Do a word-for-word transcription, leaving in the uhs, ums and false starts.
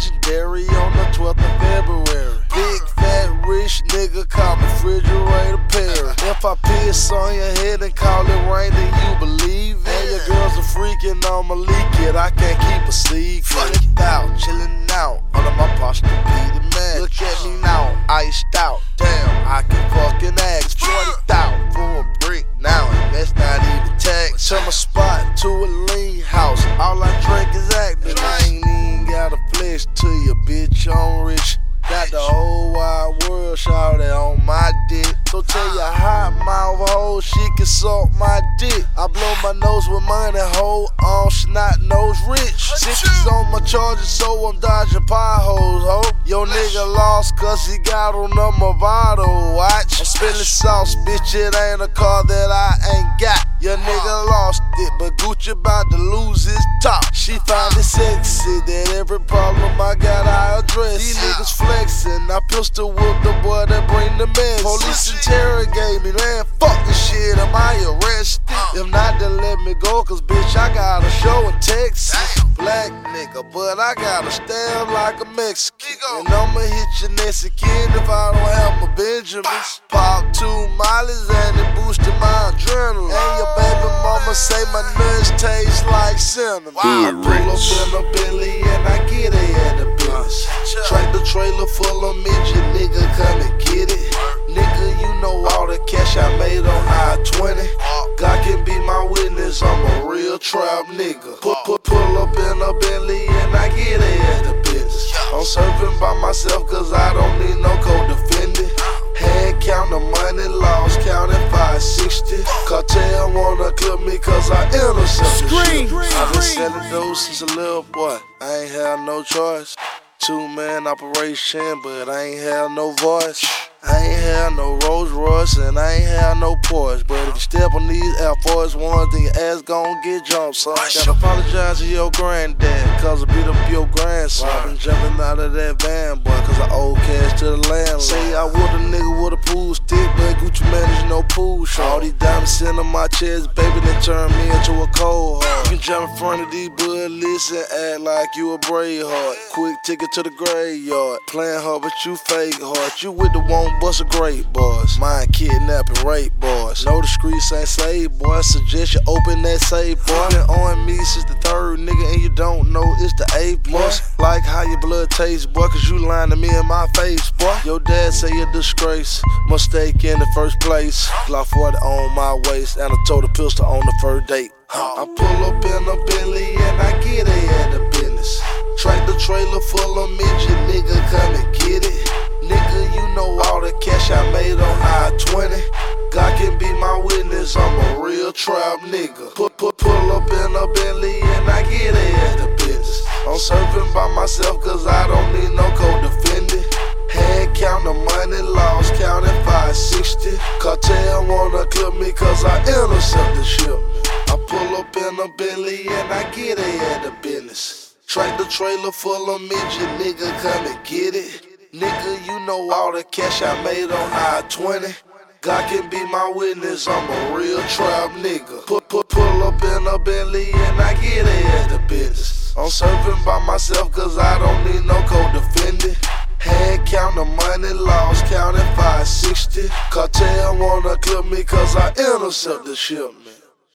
legendary on the twelfth of February. Big fat rich nigga call me Refrigerator Perry. If I piss on your head and call it rain, then you believe it. And your girls are freaking on my leak it, I can't keep a secret. Out, chillin' out, under my posture be the man. Look at me now, iced out, damn, I can fucking ask. Forty thousand for a brick now, and that's not even tax. Turn my spot to a lean house, all I drink is acting. I ain't even got a flesh to you, bitch, I'm rich. Got the whole wide world shouted on my dick. So tell your hot mouth hoe she can suck my dick. I blow my nose with money, hoe on snot nose rich. Sixes on my charger, so I'm dodging potholes, ho. Yo nigga lost cause he got on a Movado watch. I'm spilling sauce, bitch, it ain't a car that I ain't got. Your nigga lost it, but Gucci about to lose his top. She find it sexy that every problem I got I address. These niggas flexing, I pistol whip the boy that bring the mess. Police interrogate me, man, fuck this shit, am I arrested? If not, then let me go, cause bitch, I got a show in Texas. Black nigga, but I got a stab like a Mexican. And I'ma hit your next again if I don't have my Benjamins. Pop two miles and it boosted my adrenaline. And your baby mama say my nuts taste like cinnamon. I pull up in a Bentley and I get it at the business. Tractor trailer full of midget, nigga, come and get it. Nigga, you know all the cash I made on I twenty. God can be my witness, I'm a real trap nigga. Pull, pull, pull up in a Bentley and I get it at the business. I'm serving by myself cause I don't need no co-defendant. Hand count the money lost, counting five sixty. Cartel wanna clip me cause I intercept the shit. I've been selling those since a little boy, I ain't had no choice. Two man operation, but I ain't had no voice. I ain't had no Rolls Royce and I ain't had no Porsche. But if you step on these Air Force Ones, then your ass gon' get jumped, son. Gotta apologize to your granddad, cause I beat up your grandson. I been jumping out of that van, boy, cause I owe cash to the landlord. Say I would a nigga with a pool stick, but Gucci managed no pool show. All these diamonds sitting on my chest, baby, then turn me into a cold heart. You can jump in front of these bullets and act like you a brave heart. Quick ticket to the graveyard, playing hard but you fake hard. You with the one bust a great boys, mind kidnapping rape boys. Know the streets ain't safe, boy. Suggest you open that safe, boy. Been on me since the third, nigga, and you don't know it's the eighth, boy. Like how your blood tastes, boy, cause you lying to me in my face, boy. Your dad say you're a disgrace, mistake in the first place. Glock forty on my waist, and I told a pistol on the first date. I pull up in a Bentley and I get it at the business. Tractor trailer full of midget, nigga, come and get it. Nigga, you know all the cash I made on I twenty. God can be my witness, I'm a real trap nigga. Put, put, pull up in a Bentley and I get it at the business. I'm serving by myself cause I don't need no co-defendant. Hand count the money lost, counting five sixty. Cartel wanna clip me cause I intercept the shipment. I pull up in a Bentley and I get it at the business. Tractor trailer full of midget, nigga, come and get it. Nigga, you know all the cash I made on I twenty. God can be my witness, I'm a real trap nigga. Put, put, pull up in a Bentley and I get it at the business. I'm serving by myself cause I don't need no co-defendant. Hand count the money lost, counting five sixty. Cartel wanna clip me cause I intercept the shipment.